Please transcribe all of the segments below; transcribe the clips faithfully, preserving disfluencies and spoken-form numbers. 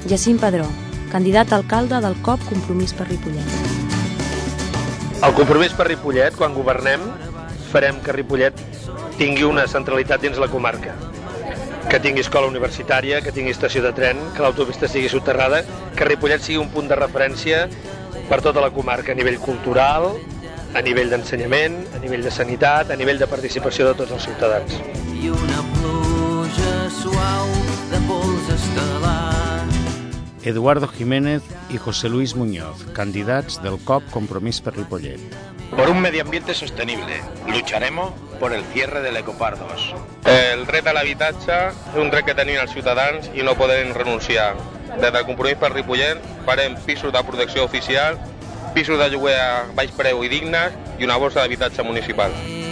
Jacint Padró, candidat a alcalde del C O P Compromís per Ripollet. El Compromís per Ripollet, quan governem, farem que Ripollet tingui una centralitat dins la comarca. Que tingui escola universitària, que tingui estació de tren, que l'autopista sigui soterrada, que Ripollet sigui un punt de referència per tota la comarca, a nivell cultural, a nivell d'ensenyament, a nivell de sanitat, a nivell de participació de tots els ciutadans. I una pluja suau de pols estel·lar. Eduardo Jiménez y José Luis Muñoz, candidats del C O P Compromís per Ripollet. Por un medio ambiente sostenible. Lucharemos por el cierre de l'Ecoparc. El dret a l'habitatge és un dret que tenien els ciutadans i no poden renunciar. Des del Compromís per Ripollet farem pisos de protecció oficial, pisos de lloguer a baix preu i dignes i una borsa d'habitatge municipal.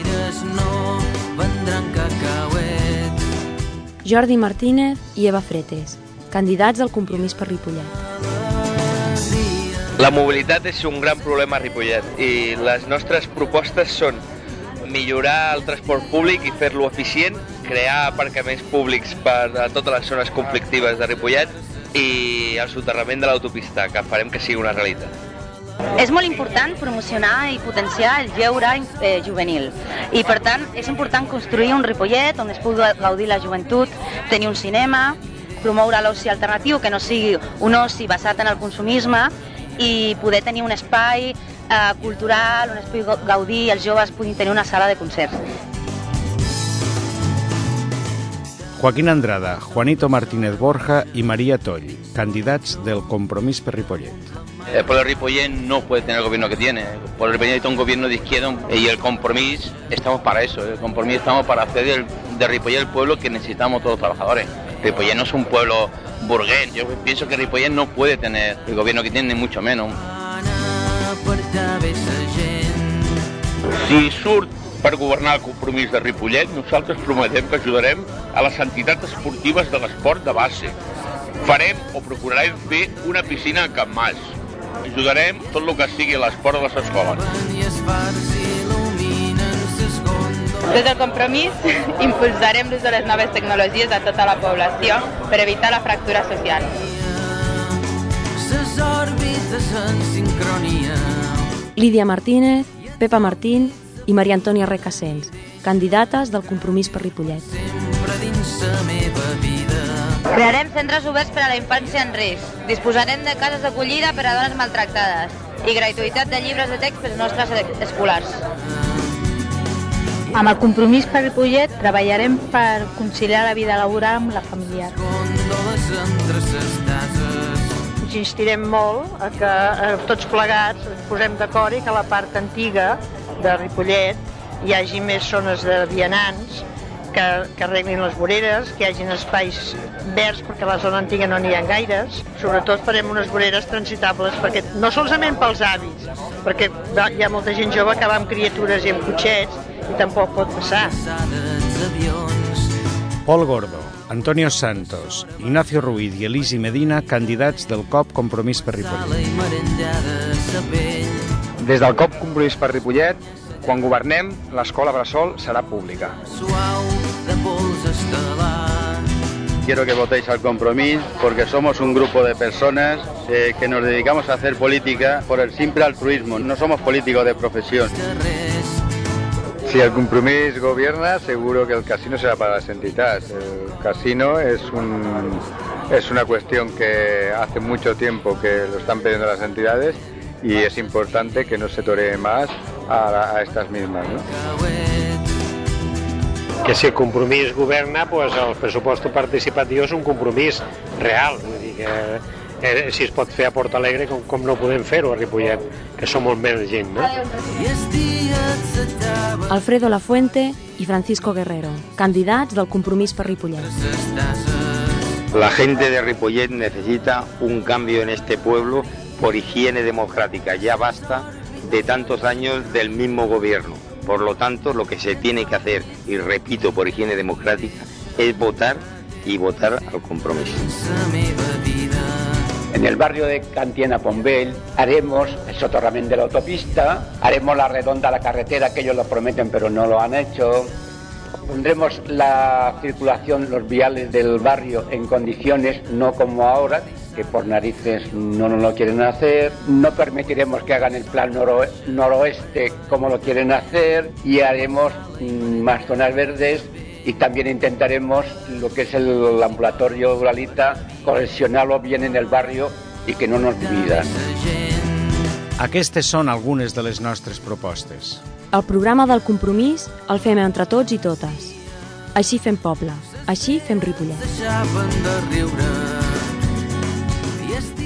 Jordi Martínez i Eva Fretes, candidats al Compromís per Ripollet. La mobilitat és un gran problema a Ripollet i les nostres propostes són millorar el transport públic i fer-lo eficient, crear aparcaments públics per a totes les zones conflictives de Ripollet i el soterrament de l'autopista, que farem que sigui una realitat. És molt important promocionar i potenciar el lleure eh, juvenil i per tant és important construir un Ripollet on es pugui gaudir la joventut, tenir un cinema, promoure l'oci alternatiu que no sigui un oci basat en el consumisme i poder tenir un espai eh, cultural on es pugui gaudir i els joves puguin tenir una sala de concerts. Joaquín Andrada, Juanito Martínez Borja y María Toll, candidats del Compromís per Ripollet. El pueblo de Ripollet no puede tener el gobierno que tiene. El pueblo de Ripollet necesita un gobierno de izquierda y el Compromís estamos para eso. El Compromís estamos para hacer del, de Ripollet el pueblo que necesitamos todos los trabajadores. Ripollet no es un pueblo burgués. Yo pienso que Ripollet no puede tener el gobierno que tiene, ni mucho menos. Si surt per governar el Compromís de Ripollet, nosaltres prometem que ajudarem a les entitats esportives de l'esport de base. Farem o procurarem fer una piscina a Can Mas. Ajudarem tot el que sigui l'esport de les escoles. Des del Compromís impulsarem l'ús de les noves tecnologies a tota la població per evitar la fractura social. Lídia Martínez, Pepa Martín i Maria Antònia Recasens, candidates del Compromís per Ripollet. Crearem centres oberts per a la infància en risc. Disposarem de cases d'acollida per a dones maltractades i gratuïtat de llibres de text per als nostres escolars. Amb el Compromís per Ripollet treballarem per conciliar la vida laboral amb la familiar. Insistirem molt a que eh, tots plegats ens posem d'acord i que a la part antiga de Ripollet hi hagi més zones de vianants que, que arreglin les voreres, que hi hagin espais verds perquè a la zona antiga no n'hi ha gaires. Sobretot farem unes voreres transitables perquè no solament pels avis, perquè hi ha molta gent jove que va amb criatures i amb cotxets i tampoc pot passar. Pol Gordo, Antonio Santos, Ignacio Ruiz i Elisi Medina, candidats del C O P Compromís per Ripollet. Des del C O P Compromís per Ripollet, quan governem, l'escola bressol serà pública. Quiero que votéis al Compromís porque somos un grupo de personas eh, que nos dedicamos a hacer política por el simple altruismo. No somos políticos de profesión. Si el Compromís gobierna, seguro que el casino será para las entidades. El casino es, un, es una cuestión que hace mucho tiempo que lo están pidiendo las entidades y es importante que no se toree más a, a estas mismas, ¿no? Que si el Compromís governa, pues el pressupost participatiu és un compromís real. Vull dir que eh, si es pot fer a Port Alegre, com, com no podem fer-ho a Ripollet, que som molt més gent, no? Alfredo Lafuente i Francisco Guerrero, candidats del Compromís per Ripollet. La gente de Ripollet necesita un cambio en este pueblo por higiene democrática. Ya basta de tantos años del mismo gobierno. Por lo tanto, lo que se tiene que hacer, y repito, por higiene democrática, es votar y votar al Compromís. En el barrio de Cantiena Pombell haremos el soterramiento de la autopista, haremos la redonda a la carretera, que ellos lo prometen pero no lo han hecho. Pondremos la circulación, los viales del barrio en condiciones, no como ahora, que por narices no nos lo quieren hacer. No permitiremos que hagan el plan noro- noroeste como lo quieren hacer y haremos mm, más zonas verdes y también intentaremos lo que es el ambulatorio Uralita, cohesionarlo bien en el barrio i que no nos dividan. Aquestes són algunes de les nostres propostes. El programa del Compromís el fem entre tots i totes. Així fem poble, així fem Ripollet. Deixaven de riure i